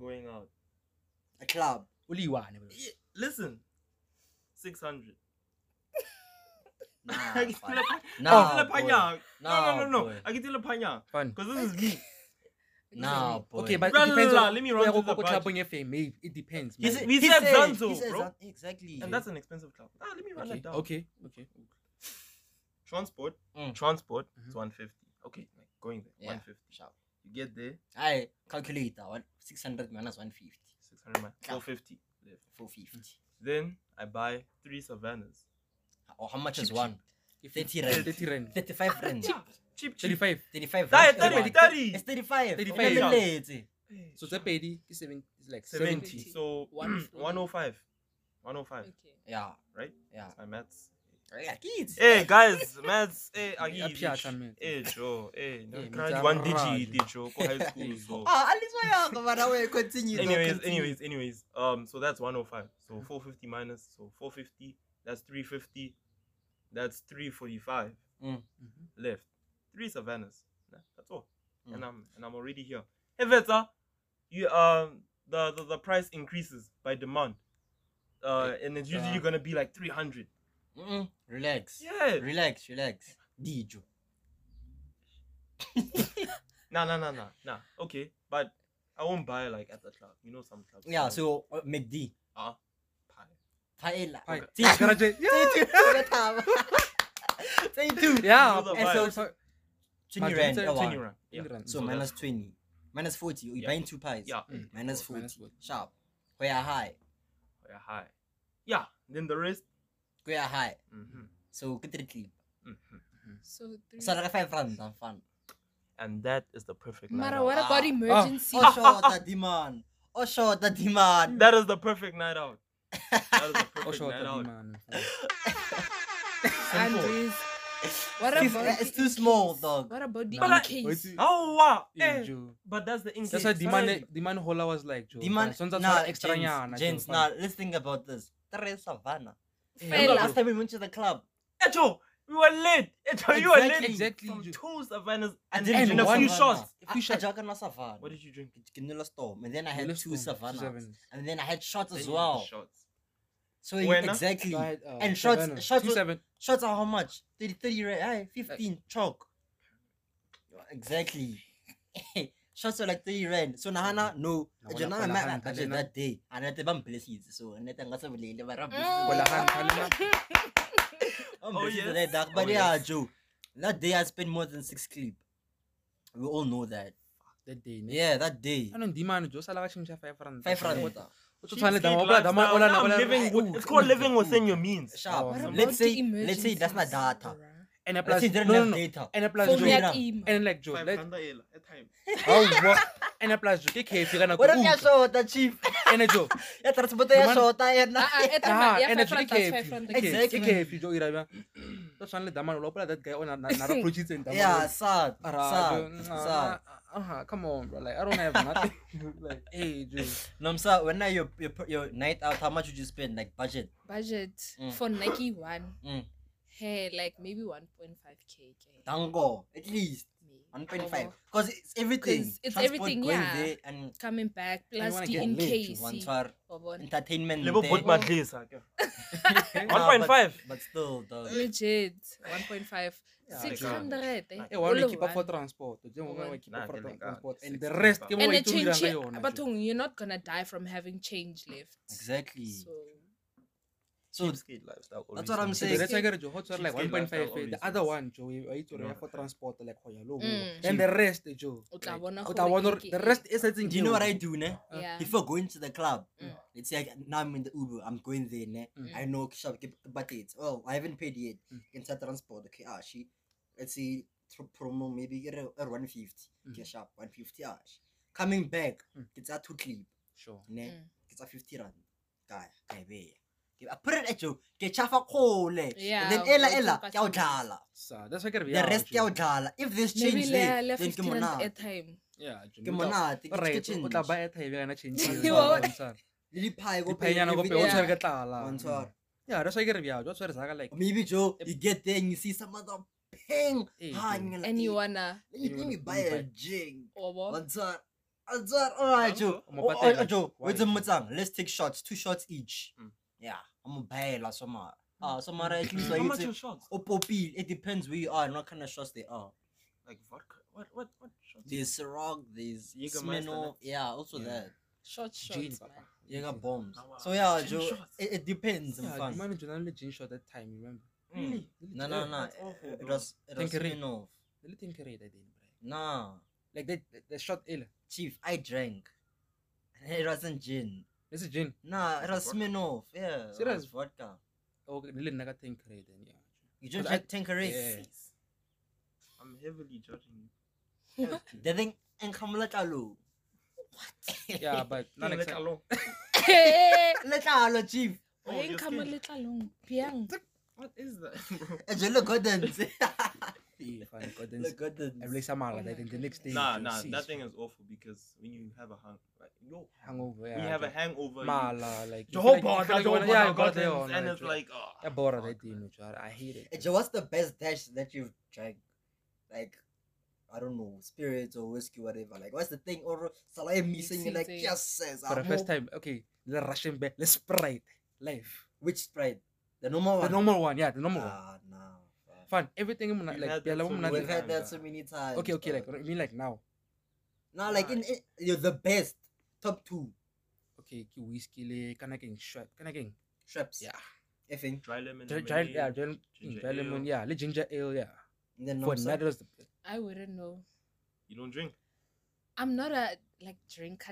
C: A club.
D: Only one.
B: Yeah, listen. 600.
C: Nah,
B: I can
C: fine.
B: tell
C: Nah,
B: a
C: boy.
B: panyang. No.
C: boy.
B: I can tell a panyang.
D: Fun.
B: Because this is me.
C: Nah, boy.
D: Okay, but
B: Blah,
D: it depends
B: blah,
D: on
B: blah, let me run through the budget.
D: maybe it depends.
C: He
D: man.
B: We said Zanzo,
C: he said
B: bro.
C: exactly.
B: And that's an expensive club. Let me run that down.
D: Okay.
B: Transport.
C: Mm.
B: Transport is 150. Okay, like going there.
C: Yeah.
B: 150.
C: Sharp.
B: You get there.
C: I calculator 600 minus 150.
B: 600 man. 450. Left.
C: 450.
B: Then I buy 3 Savannas.
C: Or how much is one? 30 rand.
D: 30 rand.
C: 35 rand.
B: Cheap.
D: 35.
C: 35
B: That,
C: rand.
B: 30.
C: It's 35.
D: 35. So the pay is like
B: 70.
D: 70.
B: So 105. 105.
E: Okay.
C: Yeah.
B: Right?
C: Yeah.
B: My maths.
C: Yeah, kids.
B: Hey guys, maths. Hey,
D: Yeah, Piazza, man.
B: Hey Joe. Hey, no,
D: Hey,
B: cry
D: Mr.
B: one
D: Raj.
B: digit, Joe. Go high school. So.
C: Ah, at least why continue.
B: Anyways. So that's 105. So 450 minus. So 450. That's 350. That's 345 left. 3 Savannas. That's all. And I'm already here. Hey Veta, you the price increases by demand. And it's usually gonna be like 300.
C: Relax.
B: Yeah.
C: Relax. Dijo.
B: Nah. Okay, but I won't buy like at the club. You know some clubs.
C: Yeah, so McD.
B: Pie.
C: Paella.
D: Pie.
C: Say two.
D: Yeah.
B: You
C: And so 20 rand.
B: 20
C: wow.
B: rand. Yeah.
C: So minus 20. Minus 40. You're buying 2 pies.
B: Yeah.
C: Minus 40.
D: Minus 40.
C: Sharp. Where high.
B: Yeah, high. Yeah. Then the rest.
C: Where high.
B: Mm-hmm.
C: So get it clip.
E: So 3.
C: So like 5 rand and fun.
B: And that is the perfect night
E: Mara,
B: out.
E: what about emergency?
C: Oh, short the demand.
B: That is the perfect night out. That is the
D: Oh,
B: perfect
D: short
B: night out.
D: man.
E: Andres. What
C: It's
E: about
C: too small, dog.
E: What about the
B: But I-
E: case?
B: Oh wow.
D: Yeah,
B: Eh,
D: Joe.
B: but that's the increase.
D: That's why demand hola was like, Joe.
C: Demand.
D: Sonst
C: Nah,
D: extra
C: gents, nah, let's think about this. Three Savannah.
E: Fella.
C: Remember last time we went to the club?
B: Eh, Joe, we were late. Eh, Joe, you were late.
D: Exactly.
B: From 2 Savannas
C: I
B: and,
C: didn't
B: and a
C: drink
B: few
C: Savannah.
B: shots.
D: A few shots.
C: I drank Savannah.
B: What did you drink?
C: Vanilla Storm. And then I had
D: Vanilla
C: 2
D: Storm,
C: Savannas.
D: 7.
C: And then I had shots
B: Then
C: as
B: you had
C: well.
B: the shots.
C: So
B: When,
C: exactly.
D: So I had,
C: And
D: Savannah.
C: shots
D: 27.
C: Shots are how much? 30 rand. Aye, 15 chalk. Exactly. Shots are like 30 rand. So Nahana, no.
D: Na
C: I
D: wala
C: don't
D: pala
C: know
D: hand,
C: that day. And I tell blessings. So and I nga sa bulele para
D: Wala hand, halina.
B: Oh, yes.
C: But
B: Oh,
C: yeah,
B: yes.
C: Joe. That day I spent more than 6 clip. We all know that.
D: That day, ne?
C: Yeah, that day.
D: Ano di man, Joe, sala ka change 5 rand.
C: 5 rand.
D: What you trying to
B: Cheapskate
D: do?
B: lifestyle. Now I'm
D: Wala.
B: living with- It's called living within your means.
C: Sharp.
D: What
E: What
C: Let's
E: about
C: say
E: the
C: let's say that's not
E: emergencies,
C: data.
E: bruh?
D: And a
C: Let's
D: plus,
C: say they don't
D: no,
C: have
D: no.
C: data.
D: And a plus,
E: Phone
C: Joe.
E: yak
C: Joe.
E: email.
D: and like Joe,
B: 500
D: let
B: at time.
D: oh what? And a plus, Joe, ke if kana
C: What if
D: go.
C: you shot the chief?
D: And a Joe,
C: Ya transport ya
D: Man-
C: shot yan na.
D: and a Joe ke
C: Exactly.
D: if you Joe ira. That's only the man lopa that guy on na approach it and
C: Yeah, sad.
D: Sad. Come on, bro. Like I don't have nothing. Like, hey, Joe.
C: Namsa, when now your night out, how much would you spend? Like budget?
E: Budget
C: Mm.
E: for Nike one.
C: Mm.
E: Hey, like maybe 1.5k.
C: Tango, at least
E: Maybe.
C: 1.5. Because it's everything.
E: 'Cause it's
C: Transport
E: everything,
C: going
E: yeah.
C: there and
E: Coming back plus
D: wanna
E: the
D: get
E: in
D: lit,
E: case.
C: one for
E: Wabona.
C: entertainment.
B: Lebo
C: there.
B: put my place.
C: Nah,
B: 1.5.
C: But still, dog.
E: Legit 1.5.
D: Yeah,
E: 600.
D: Hey, one
E: All
D: keep
E: of
D: up for
E: one.
D: transport. The
E: One.
D: one keep up for
B: Nah,
D: transport. And
B: 6
D: the rest,
B: bucks.
D: ke mo
E: And
D: wa
E: a change,
D: itumela ka yona,
E: but
D: Joe.
E: you're not gonna die from having change left.
C: Exactly.
E: So
C: So
B: Cheapskate lifestyle.
C: That's what I'm
D: So
C: saying.
D: the rest I get Joe, hot like
B: Cheapskate
D: 1.5.
B: lifestyle
D: The
B: always
D: other
B: is.
D: one, Joe, I to
B: No.
D: for transport like hoya logo.
E: Mm.
D: Then the rest, Joe.
E: O tla
D: like,
E: bona
D: o tla
E: gore
D: bona
E: ke
D: the
E: eng.
D: rest is I think.
C: Do you know what I do, ne?
E: yeah.
C: Before going to the club,
E: Mm.
C: let's say now I'm in the Uber, I'm going there, ne?
D: Mm.
C: I know shop but it's oh I haven't paid yet.
D: Mm.
C: Inside transport, okay, let's say promo maybe get a 150. Okay, shop 150 Coming back,
D: Mm.
C: it's a 2 clip,
D: Sure.
C: ne?
E: Mm.
C: It's a 50 rand. Guy, be. I put it at you. Ke chafa khole.
E: Yeah,
C: And then
E: what's
C: ela
E: your
C: ke o dlala.
D: So that's why I gotta be
C: The
D: out,
C: rest ke
D: Joe.
C: o dlala. If this
E: Maybe
C: change there,
E: le
C: then ke
E: 15 rand
C: monate.
E: airtime.
D: Yeah, Joe.
C: Ke monate, ke
D: Right,
C: change.
D: o tla ba airtime ya na change.
E: Wow.
C: Le diphae go
D: Diphaenyana go
C: every-
D: pe o
E: Yeah.
D: tshwere ke tlala.
C: Mantshwara.
D: Yeah, that's why I gotta be out. That's why it's like
C: Maybe Joe, you get there and you see some other ping
D: Hey,
C: hanging.
E: And you wanna
C: let me buy a jing.
E: over?
C: Mantshwara. Alright, Joe.
D: I'm gonna pay like
C: Joe, wait a
D: why?
C: minute. Let's take shots, 2 shots each.
B: Mm.
C: Yeah, I'm gonna buy la somewhere. Somewhere at least
B: How
C: like
B: much
C: it's
B: your shots?
C: Opopi. It depends where you are and what kind of shots they are.
B: Like vodka? What shots?
C: There's Ciroc, there's
B: Jägermeister,
C: Smirnoff, yeah, also
D: Yeah.
C: that.
E: Short
D: Gin,
E: shots, man.
D: papa.
C: Jaeger bombs.
B: Oh, wow.
C: So yeah,
B: Gin
C: Joe,
B: shots.
C: it depends.
D: Yeah,
C: fun.
D: you managed to only gin shot that time, remember?
B: Really?
C: No.
B: That's awful,
C: It
B: bro.
C: was
D: Tanqueray.
C: Smirnoff.
D: The little thing I did, bro.
C: Nah,
D: Like they shot ill.
C: Chief, I drank. It wasn't gin.
D: This is gin.
C: Nah, it was
B: Vodka?
C: Smirnoff. Yeah, it
D: Serious?
C: was vodka.
D: Oh, the little naga thing then, yeah.
C: You just
D: But I-
C: drink Tanqueray.
D: Yeah.
B: I'm heavily judging you.
C: The thing and Kamala Kalu.
D: Yeah, but not
B: Let
D: exactly.
B: alone.
C: Letalo, Chief.
B: Oh,
E: Ayun
B: your
E: ka mo
B: skin.
E: litla long. Piang.
B: What is that, bro?
C: Look Gordon.
D: Yeah, fine. God, then
C: Look Gordon.
D: I like some
E: Oh
D: like
E: my
D: then the next day.
B: Nah,
D: you
B: nah,
D: see
B: that
D: it's
B: thing is awful because when you have a
D: hangover. Yeah,
B: when you have a hangover,
D: mala like
B: the
D: you
B: whole
D: feel
B: bar,
D: you feel
B: the whole
D: yeah,
B: bar
D: you got there
B: buttons,
D: on,
B: and
D: like,
B: it's like, oh,
D: I bought
B: fuck.
D: that thing, I hate it.
C: Joe, what's the best dash that you've drank? Like, I don't know, spirits or whiskey, whatever. Like, what's the thing? Or Salah missing? You're like,
E: Missing.
C: yes, says.
D: For the first time, okay, the Russian beer, let's Sprite, life.
C: Which Sprite? The normal one?
D: The normal one, yeah, the normal one.
C: Ah, nah.
D: Fun, everything I'm
B: You've
D: like,
B: had
D: beer,
B: that so
D: I'm
B: many
C: We've
D: not-
C: had that
B: times,
C: so many times.
D: Okay, like,
C: dog.
D: I mean like now.
C: Nah, like, you're the best. Top 2.
D: Okay, ki whiskey le, kana king shot, kana king.
C: Shreps.
D: Yeah.
C: Effing.
B: Dry lemon.
D: Dry, yeah,
B: ginger
D: dry lemon,
B: ale.
D: yeah, le ginger ale, yeah.
C: And then
D: For
C: Nomsa.
D: that was the
E: I wouldn't know.
B: You don't drink.
E: I'm not a like drinker.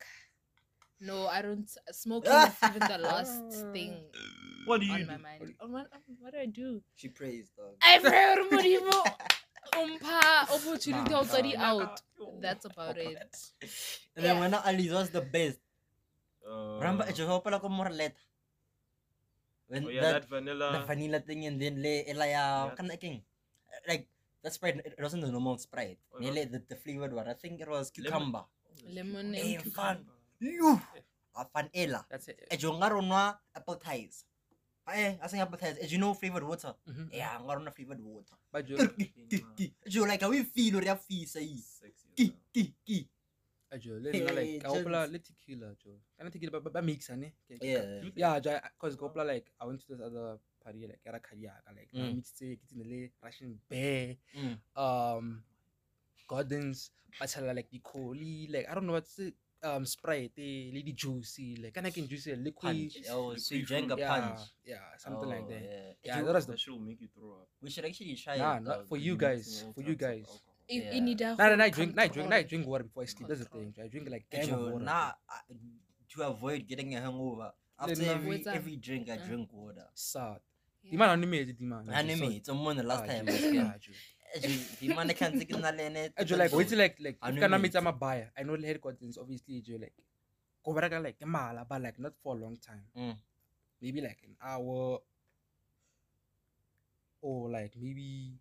E: No, I don't. Smoking is even the last thing
B: What do you
E: on
B: do?
E: my mind. What do I do?
C: She prays, dog.
E: I pray Modimo. Opportunity
D: Nah,
E: already
B: nah.
E: out. That's about it.
C: And then
E: Yeah.
C: when Ali was the best. Remember, it's just pala ko more let. When
B: Oh yeah,
C: that
B: that vanilla.
C: the vanilla thing and then le elaya
B: Yeah.
C: kind of thing. Like that Sprite, it wasn't the normal Sprite.
B: Oh,
C: Nearly the flavored one. I think it was cucumber.
E: Lemon
C: Eh,
E: and
C: fun.
E: cucumber.
C: Vanilla.
D: That's it.
C: Ejongarona appetize. I think appetize. As you know, flavored water.
D: Mhm.
C: Yeah, ngarona flavored water.
D: But you,
C: Jo like how we feel or ya fisa yi.
B: Sexy.
C: Ki.
D: Ajo, le nna like,
C: Hey,
D: ka opela
C: gents.
D: le tequila, jo. Kana tequila ba mixa ne?
C: Yeah.
D: Yeah, because Gopla, like, I went to this other party, like, era Kariaka, like, I mixed it, Russian bear, Gardens, Bachala, like, the Coli, like, I don't know what's it, Sprite, lady juicy, like, kind of juicy, liquid.
C: Punch. Oh, so you
B: Liquid
C: drank a
B: fruit.
D: Yeah,
C: punch.
D: yeah, something like
C: Oh,
D: that.
C: Yeah.
D: Yeah,
C: Jo-
D: that was the
B: That shit will make you throw up.
C: we should actually try
D: Nah,
C: it.
D: not
C: dog.
D: for you guys, for you guys.
E: If
C: Yeah.
E: you need a
D: Nah,
E: whole
D: I drink
E: control.
D: water before I sleep. That's the thing. I drink like gang of
C: Jo,
D: water.
C: nah, to avoid getting a hangover. After
D: Nah.
E: What's that?
C: every drink, I drink water.
D: Sad.
E: Yeah.
D: The man on me, the man.
C: Anime, it's on the last time.
D: Yeah, Joe.
C: The man can't take in it.
D: Joe, like, wait till like, if
C: Anime.
D: kana meet a buyer, I know the headquarters, obviously, Joe, like, go back like a mile, but like not for a long time. Maybe like an hour, or like maybe.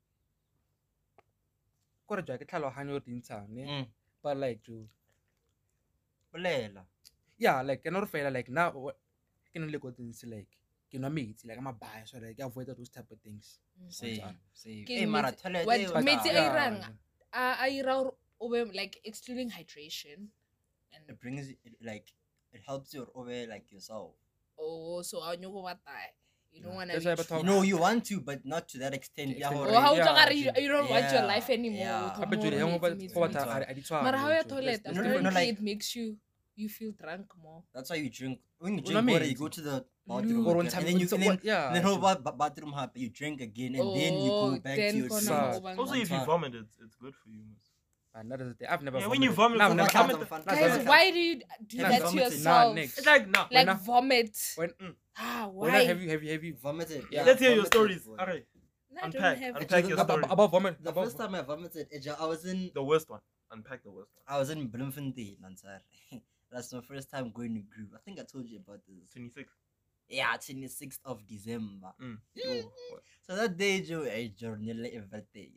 D: Kora Joe, I can tell how you're in town, yeah. But like, Joe,
C: Bolela.
D: yeah, like another fella, like now, what can only go to like, you know me, like I'm a buyer, so like I avoid those type of things.
C: See.
E: Ke
C: Hey, Mara,
E: metsi-
C: tell her.
E: what-
C: they
E: metsi
C: were-
E: a
D: Yeah.
E: irang, a ira over like excluding hydration and
C: It brings it like it helps you over like yourself.
E: so I know what I you don't
D: Yeah.
E: want
D: That's
E: to
D: why I
E: be
D: talk-
C: You know you want to, but not to that extent.
D: To
C: Yeah,
D: extent.
E: or
C: already.
E: how
D: Yeah,
E: you don't want your
C: yeah,
E: life anymore
C: yeah.
E: to
D: I bet you the
E: more
D: hangover
E: meats,
D: for what
E: meats.
C: meats.
D: I did try.
E: But how your
D: Joe.
E: toilet
D: That's-
C: No,
D: that's
C: no,
E: apparently
C: like-
E: it makes you feel drunk more.
C: That's why you drink. When you
D: Well,
C: drink
D: I mean,
C: water, you go to the bathroom,
E: Lube.
D: Or on
C: again,
D: time,
C: and then you
D: so
C: and then,
D: what- yeah,
C: and then
D: Joe.
C: whole bathroom happen, you drink again, and then you go back to
E: then
C: your
E: gonna
C: seat.
D: Sad.
E: over-
B: Also, if you
C: Fun.
B: vomit, it's good for you. Miss.
D: And that is the thing. I've never.
B: Yeah, when you
D: vomited.
B: vomit,
D: Nah, I've
B: for
D: never.
B: the
C: I've-
B: vomit-
C: Fun.
E: Guys,
C: Fun.
E: why do you do
C: Have
E: that
C: you
E: to
C: vomited?
E: yourself?
D: Nah, next.
B: It's like nah.
E: Like
D: When I-
E: vomit.
D: When
E: Why?
D: have you
C: Vomited.
D: Yeah.
B: Let's hear your
C: vomited,
B: stories.
C: boy.
B: Alright,
E: I don't
B: unpack,
E: have
B: unpack your story.
D: about vomit?
C: The first time I vomited, I was in
B: The worst one. Unpack the worst one.
C: I was in Bloemfontein, Ansar. That's my first time going to group. I think I told you about this.
B: 26.
C: Yeah, 26th of December.
B: Yo,
C: So that day, Joe, I journal everything.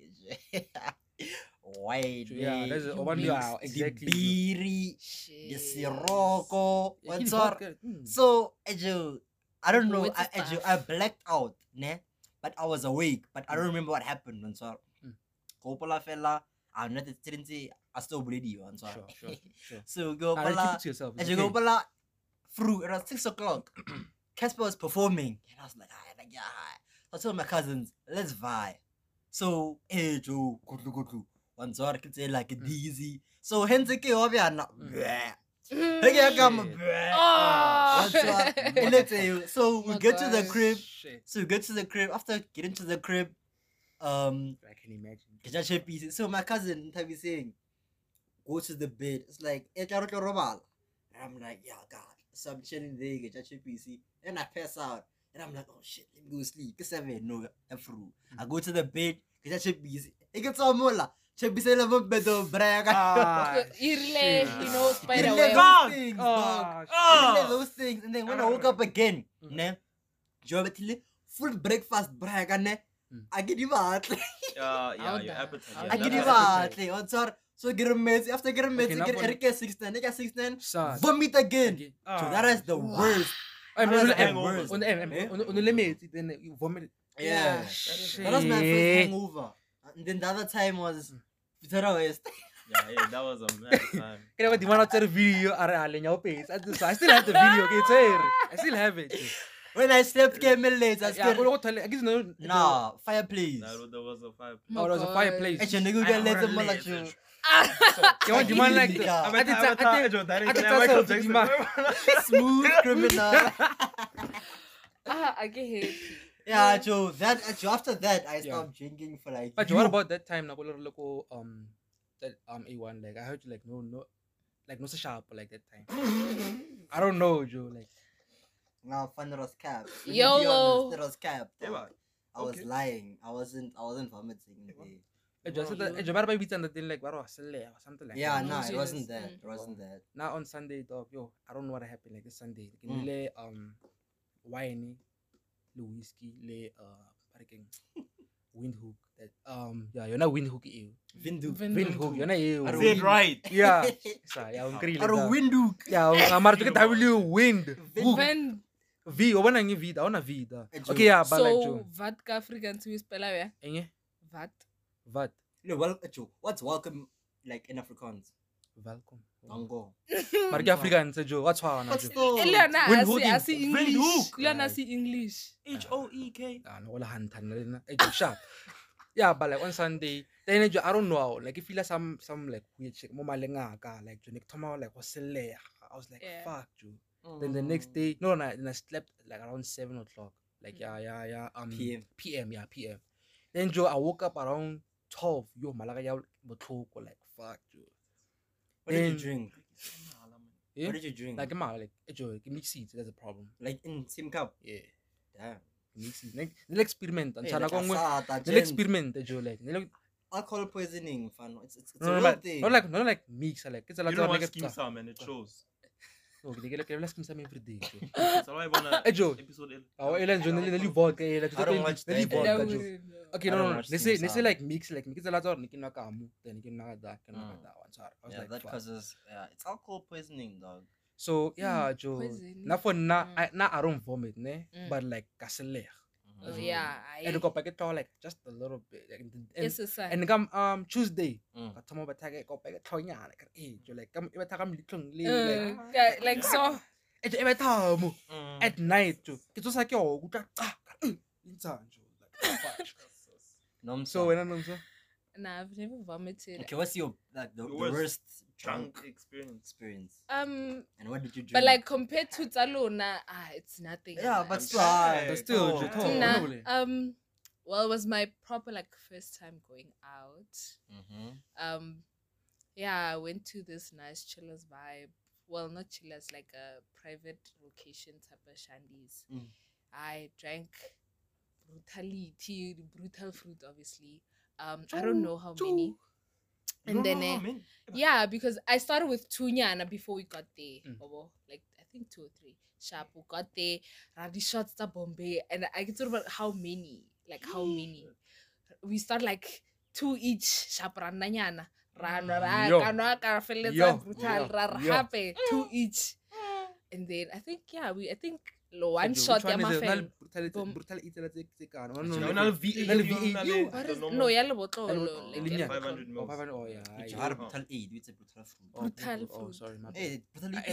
C: Why?
D: Yeah, that's
E: You
D: one
E: mix
D: yeah, exactly.
C: The biri, the sirocco,
D: Yeah,
C: what's
D: kill
C: up?
D: vodka,
C: So, Joe, I don't know.
E: With the
C: I
E: stuff.
C: blacked out, ne? But I was awake, but I don't remember what happened. And so, Kopola fella, I'm not didn't say I still bleed you. And so,
D: Sure.
C: so
D: Nah, keep
C: Kopola,
D: it to yourself.
C: as
D: It's
C: you
D: okay.
C: go Kopola, through around 6 o'clock, Casper was performing, and I was like, yeah. So I told my cousins, let's vibe. So, hey Joe, good. One sort could say like a dizzy. So hence ke obiana. Hey, I come.
E: Oh.
C: Let's say so we
E: My
C: get to the
E: gosh.
C: crib.
D: Shit.
C: So we get to the crib. After getting to the crib,
D: I can imagine.
C: so my cousin Tabi saying, go to the bed. It's like and I'm like, yeah, God. So I'm chilling there, get your PC. Then I pass out. And I'm like, oh shit, let me go sleep. Cause I go to the bed, get your PC. It gets all more. Chebisa level bedo brega.
E: Irile,
B: shit.
E: you know, spider
C: He
E: web.
C: those things, dog.
D: Ah,
C: He those things. And then when I woke up again, ne, Jobatili, full breakfast brega ne. I get him out.
B: yeah,
E: Out
B: your
E: there.
B: appetite.
E: Out
B: yeah,
C: I
E: there.
C: get him
B: that's
C: out. So so get a meds. After get a meds,
D: Okay, now
C: get
D: for-
C: Eric 16. Eric 16.
D: Sad.
C: Vomit again. So that is the
E: Wow.
C: worst.
D: I'm
C: That
D: on
C: is
D: the
C: the
D: M.
C: worst.
D: On the M.
C: Eh?
D: On the limit. Then you vomit.
C: Yeah.
E: Shit.
C: That was my first
D: Shit.
C: hangover. And then the other time was Vitara West.
B: Yeah, that was a mad time.
D: Can I demand after the video? I still have the video. Okay, it's here. I still have it.
C: When I slept came late, I
D: Yeah,
C: scared.
D: I guess no.
C: Nah, fireplace.
B: There was a fireplace.
E: My
D: Oh, there was a
E: gosh.
D: fireplace.
C: Actually, nigga get later more like you.
D: Can I demand like the?
C: Yeah.
D: I think
B: Michael
D: that's
B: Jackson.
C: Smooth criminal.
E: I get happy.
C: Yeah, Joe. After that, I
D: Yeah.
C: stopped drinking for like.
D: But what about that time? Local that A1 like I heard you like no like no so sharp like that time. I don't know, Joe. Like
C: Now, fun was cap.
E: YOLO.
C: That was cap.
B: Yeah,
C: dog. I was
B: okay.
C: lying. I wasn't vomiting.
D: I just
E: Wow.
D: said better be that thing like or something like
C: Yeah,
D: that.
C: no, it
E: Yes.
C: wasn't that.
E: Mm.
C: It wasn't that.
D: Now on Sunday, dog, yo, I don't know what happened like this Sunday. Like, le wine, le whiskey, le parking windhoek. That yeah, you're not windhoek you.
C: Vindu.
D: Windhoek, you're not you.
C: I don't
B: Say it right.
D: Yeah. Sa, yeah, ang krili.
C: Aro windu.
D: Yeah, ang amar to W wind. Hook.
E: When
D: V, o nang vida, o na vida.
C: Joe.
D: Okay, yeah, but like
E: so
D: Joe.
E: vodka Afrikaans we spell out, yeah?
D: Enge?
E: Vat.
D: Wat?
C: No, well, Joe, what's welcome like in Afrikaans?
D: Welkom.
C: Mango.
D: Maar ke Afrikaans Joe, what's wrong
C: But
D: Joe?
C: still.
E: Eliana
D: Windhoek.
E: asi English.
B: Windhoek.
E: Eliana asi English.
B: HOEK.
D: Ah, no, wala hantan na rin na. Eh, Joe, sharp. Yeah, but like on Sunday, then Joe, I don't know, like if you feel some like weird shit, mo malenga ka, like Joe, Toma like wasile. I was like,
E: Yeah.
D: fuck Joe. Then the next day, no, then I slept like around 7 o'clock. Like yeah, PM, PM. Then Joe, I woke up around 12. Yo, malaga yaw botlhoko, like fuck Joe.
C: What did you
D: Then-
C: drink?
D: Yeah?
C: What did you drink?
D: Like Joe, give me seeds. That's a problem.
C: Like in same cup.
D: Yeah,
C: Damn.
D: give me seeds. Like experiment. Ang
C: Hey,
D: sana
C: like
D: kong
C: asata,
D: nil
C: gin.
D: experiment Joe, like
C: Alcohol poisoning, fun. It's a
D: no,
C: real
D: but
C: thing.
D: not like mix like it's a lot
B: You know
D: of
B: what
D: like
B: schemes are, man. It shows.
D: no they get like skim some every day Joe.
B: So I wanna
D: Hey, Joe.
B: episode.
D: Oh, Ellen Joe, nili vodka, like
C: I don't watch that.
D: vodka
E: That
D: Joe.
E: would-
D: Okay,
C: I
D: no,
C: don't
D: no.
C: watch
D: They
C: Sim
D: say
C: Sam.
D: like mix like a lot of nikin na kamu, then nikin na that, can na that one. So I was
C: Yeah,
D: like,
C: that
D: fuck.
C: causes it's alcohol poisoning, dog.
D: So yeah, Joe.
E: poisoning.
D: Na for I don't vomit, ne,
E: Mm.
D: but like kasele.
E: Oh, yeah.
D: And go packet like just a little bit. Like,
E: Yes, it's
D: and come Tuesday.
C: Mm.
D: Katomo batake ko packet tonya like Joe like come iba takam litlong like
E: yeah, like so.
D: iba tamu
C: Mm.
D: at night Joe. Kito sa kyo guta insan Joe like fuck.
C: No,
D: So when I'm so
E: Nah, I've never vomited.
C: okay, what's your like the
B: Worst
C: worst
B: Drunk
C: drunk
B: experience.
C: experience?
E: And
C: what did you drink?
E: but like compared to Talona, it's nothing.
C: yeah,
E: man.
C: but
B: I'm
C: still,
B: shy.
D: but still,
C: oh,
D: Joe,
C: oh.
E: Nah,
D: no.
E: well, it was my proper like first time going out.
C: Mhm.
E: Yeah, I went to this nice chillers vibe. Well, not chillers, like a private location type of shandies.
C: Mm.
E: I drank brutal fruit, obviously. I don't know how many. And then, yeah, because I started with Tunyana before we got there.
D: Mm.
E: Bobo. Like, I think 2 or 3. Sharp, we got there, the shots to Bombay, and I get about how many, like how many. We start like 2 each, sharp rananyana,
D: Yo.
E: brutal,
D: Yo.
E: happy, 2 each. And then I think one shot
D: Which one is it?
E: fan.
D: Brutal Italy,
E: No, yellow bottle.
D: Linear.
B: 500 mils.
D: 500, oh yeah.
C: It's hard brutal aid, it's a brutal fruit.
E: Brutal
D: Oh,
E: food.
D: sorry, my bad.
C: Hey, brutal
D: Eh,
C: aid.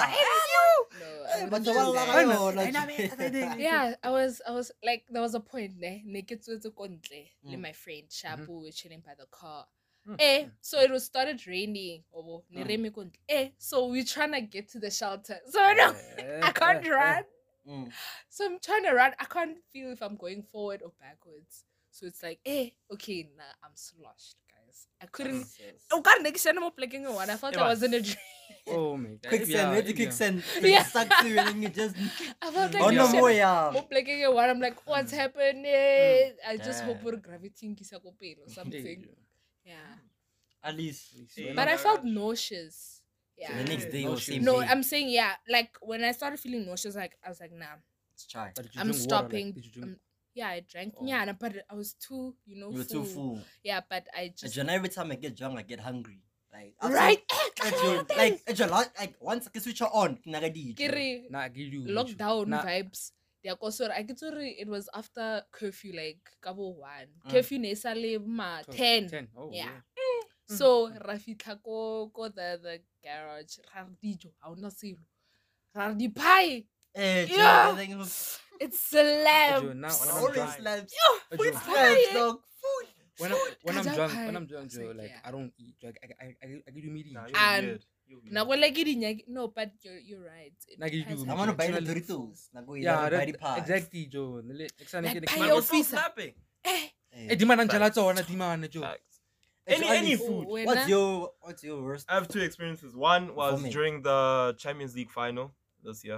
E: Yeah, I was like, there was a point naked to kontle with my friend Shapu, we were chilling by the car. So it was started raining. So we're trying to get to the shelter. So I can't run. So I'm trying to run. I can't feel if I'm going forward or backwards. So it's like, okay, nah, I'm sloshed, guys. I couldn't. I felt I was in a dream.
D: Oh my god.
C: Quicksand, where's the quicksand?
E: Yeah.
C: It sucks you and then you just.
E: I felt like
C: Oh no,
E: shit.
C: more yeah.
E: I'm like, what's happening? I just hope
C: Damn.
E: we're gravitating or something. Yeah.
C: At least.
E: But I felt nauseous.
C: So
E: Yeah.
C: the next day or same
E: No,
C: day.
E: I'm saying, yeah, like when I started feeling nauseous, like I was like, nah,
C: Let's try.
D: But did you
E: I'm
D: drink water, like,
E: stopping.
D: did you drink?
E: Yeah, I drank.
D: Oh.
E: Yeah, but I was too,
C: You were too full.
E: Yeah, but I just.
C: And every time I get drunk, I get hungry. Like
E: Right?
C: like once I switch on,
E: Kiri,
D: Nah, I give you
E: lockdown
D: Nah.
E: vibes. I get it was after curfew, like couple 1. Curfew nesale ma 10.
D: 10. Oh,
E: Yeah. So Rafita go the garage. Rardijo, I will not see. Rardi pie. Yeah. It's slam.
D: Now, when I'm
C: Always
D: drunk,
C: slabs.
D: Joe,
C: Food slabs, dog. Food.
D: when I'm
E: Kaja
D: drunk,
E: pie.
D: when I'm drunk,
E: It's
D: Joe,
E: like,
D: like
E: yeah.
D: I don't eat. Like I give you meat.
B: Nah,
E: And-
B: you're weird. You're weird.
E: Now, like it, no, but you're right. It
D: Like you
E: has
D: do.
E: a
C: I want to buy the
E: different
C: Doritos.
D: Yeah,
C: buy the pie.
D: exactly, Joe.
E: Like pie
B: Man,
E: your
B: we're still
E: officer.
B: snapping.
D: Eh, di man ang jala to, na di man, Joe.
B: Facts.
C: Actually,
B: Any food.
C: What's your worst?
B: I have 2 experiences. One was
C: Vomit.
B: during the Champions League final this year.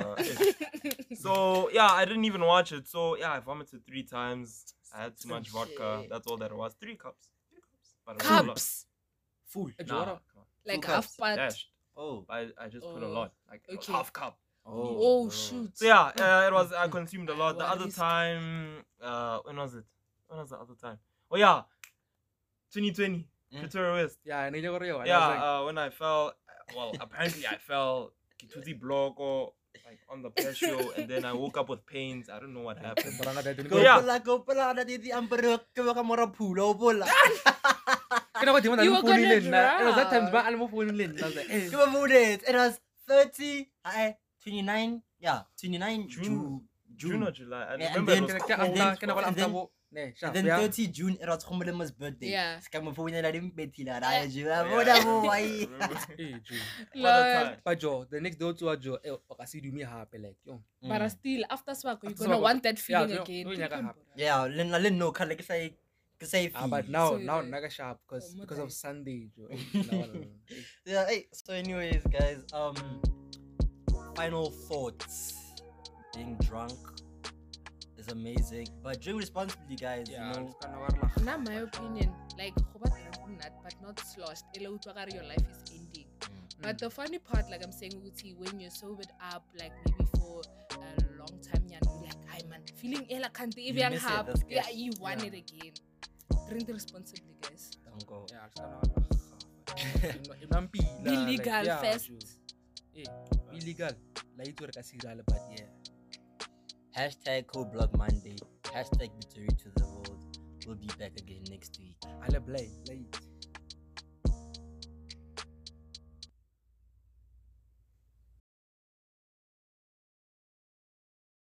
B: So yeah, I didn't even watch it. So yeah, I vomited 3 times. I had too much vodka.
E: Shit.
B: That's all that it was. 3 cups. 3 cups. But it was a lot.
E: Cups.
D: Full.
B: Nah,
D: Joe,
B: come on.
E: Like
C: 2
E: half
C: cups.
E: part.
B: Dashed.
C: Oh.
B: I just put a
E: Oh,
B: lot. Like it was
E: okay.
B: half cup.
E: Oh, shoot.
B: So yeah, it was. I consumed a lot. The
E: What
B: other
E: is-
B: time, when was it? When was the other time? Oh yeah, 2020, Pretoria West.
D: Yeah, and you go.
B: Yeah, when I fell. Well, apparently I fell. Kituti block or like on the patio, and then I woke up with pains. I don't know what happened.
C: Go
B: Yeah.
C: pala na dito ang peruk ka baka mora pulo bola.
E: You were gonna
D: It was that time,
E: drown.
D: ba alam mo phone lin. I was like, eh.
C: Come on, it was 30, 29, yeah, 29
B: June or July. I
C: Yeah, and
B: remember
C: then-
B: it was
D: Kaya
C: And then-
D: after, kaya wala
C: and
D: after
C: then-
D: mo. Ne, siya.
C: and then
D: Yeah.
C: 30 June, it was Khumulema's birthday.
E: Yeah.
C: Ska mo phone na rin betila raya June.
B: Yeah,
C: Mo na
B: yeah.
C: mo
B: I
C: ay.
B: remember.
D: Eh, Joe.
B: What a
E: Lord.
B: time.
D: But Joe, the next day to Joe, kasi do me happy like, yo.
E: But still, after swag, you're
D: After
E: gonna
D: swag,
E: want that
D: yeah,
E: feeling
D: no,
E: again.
D: no, yaga hap.
C: Yeah, lin no kala kasi
D: But now,
E: So,
D: now
E: like,
D: naga sharp
E: oh,
D: because of
E: Mutai.
D: Sunday, Joe. Now,
C: Yeah, hey, so anyways, guys, final thoughts. Being drunk is amazing, but drink responsibly, guys.
D: yeah,
C: You know,
D: it's kind of
E: Not my opinion. Like, but not sloshed. Your life is ending. But the funny part, like I'm saying, Uti, when you're sobered up, like maybe for a long time, you're like, I man, feeling ill, I can't even
C: miss it,
E: have.
C: that's
E: Yeah,
C: good.
E: you want
C: Yeah.
E: it again. Drink responsibly, guys.
C: don't go.
D: Yeah, it's kind of
E: Be legal first.
D: Eh, be legal. Like it work as but yeah.
C: Hashtag Co-Blog Monday. Hashtag victory to the world. We'll be back again next week.
D: I'll play. Like